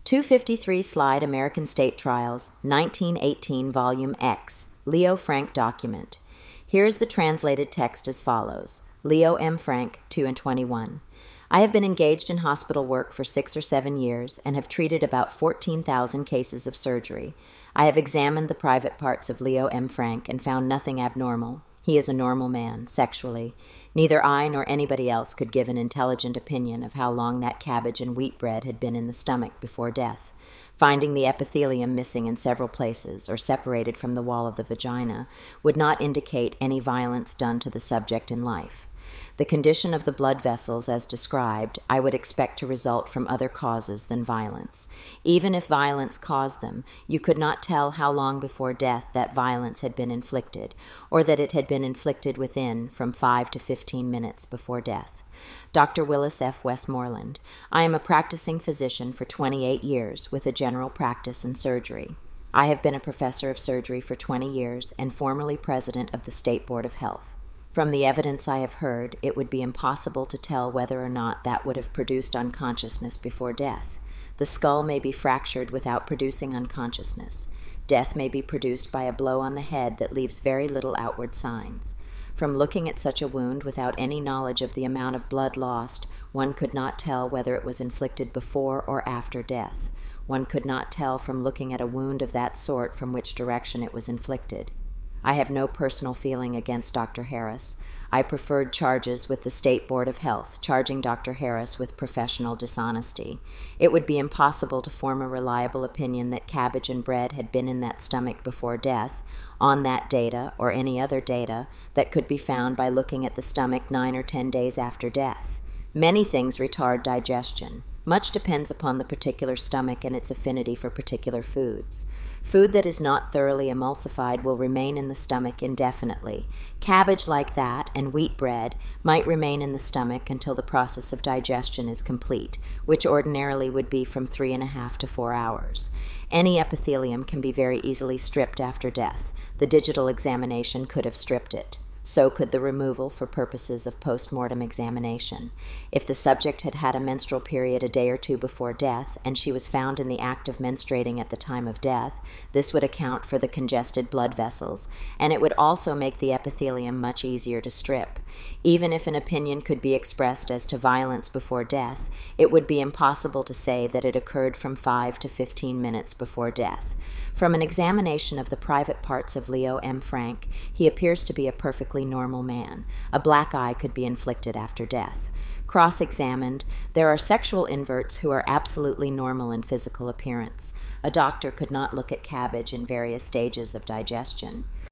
253 Slide American State Trials, 1918 Volume X, Leo Frank document. Here is the translated text as follows. Leo M. Frank, 2 and 21. I have been engaged in hospital work for 6 or 7 years and have treated about 14,000 cases of surgery. I have examined the private parts of Leo M. Frank and found nothing abnormal. He is a normal man, sexually. Neither I nor anybody else could give an intelligent opinion of how long that cabbage and wheat bread had been in the stomach before death. Finding the epithelium missing in several places or separated from the wall of the vagina would not indicate any violence done to the subject in life. The condition of the blood vessels, as described, I would expect to result from other causes than violence. Even if violence caused them, you could not tell how long before death that violence had been inflicted, or that it had been inflicted within from 5 to 15 minutes before death. Dr. Willis F. Westmoreland. I am a practicing physician for 28 years with a general practice in surgery. I have been a professor of surgery for 20 years and formerly president of the State Board of Health. From the evidence I have heard, it would be impossible to tell whether or not that would have produced unconsciousness before death. The skull may be fractured without producing unconsciousness. Death may be produced by a blow on the head that leaves very little outward signs. From looking at such a wound without any knowledge of the amount of blood lost, one could not tell whether it was inflicted before or after death. One could not tell from looking at a wound of that sort from which direction it was inflicted. I have no personal feeling against Dr. Harris. I preferred charges with the State Board of Health, charging Dr. Harris with professional dishonesty. It would be impossible to form a reliable opinion that cabbage and bread had been in that stomach before death, on that data or any other data that could be found by looking at the stomach 9 or 10 days after death. Many things retard digestion. Much depends upon the particular stomach and its affinity for particular foods. Food that is not thoroughly emulsified will remain in the stomach indefinitely. Cabbage like that and wheat bread might remain in the stomach until the process of digestion is complete, which ordinarily would be from 3.5 to 4 hours. Any epithelium can be very easily stripped after death. The digital examination could have stripped it. So could the removal for purposes of post-mortem examination. If the subject had had a menstrual period a day or two before death, and she was found in the act of menstruating at the time of death, this would account for the congested blood vessels, and it would also make the epithelium much easier to strip. Even if an opinion could be expressed as to violence before death, it would be impossible to say that it occurred from 5 to 15 minutes before death. From an examination of the private parts of Leo M. Frank, he appears to be a perfectly normal man. A black eye could be inflicted after death. Cross-examined, there are sexual inverts who are absolutely normal in physical appearance. A doctor could not look at cabbage in various stages of digestion.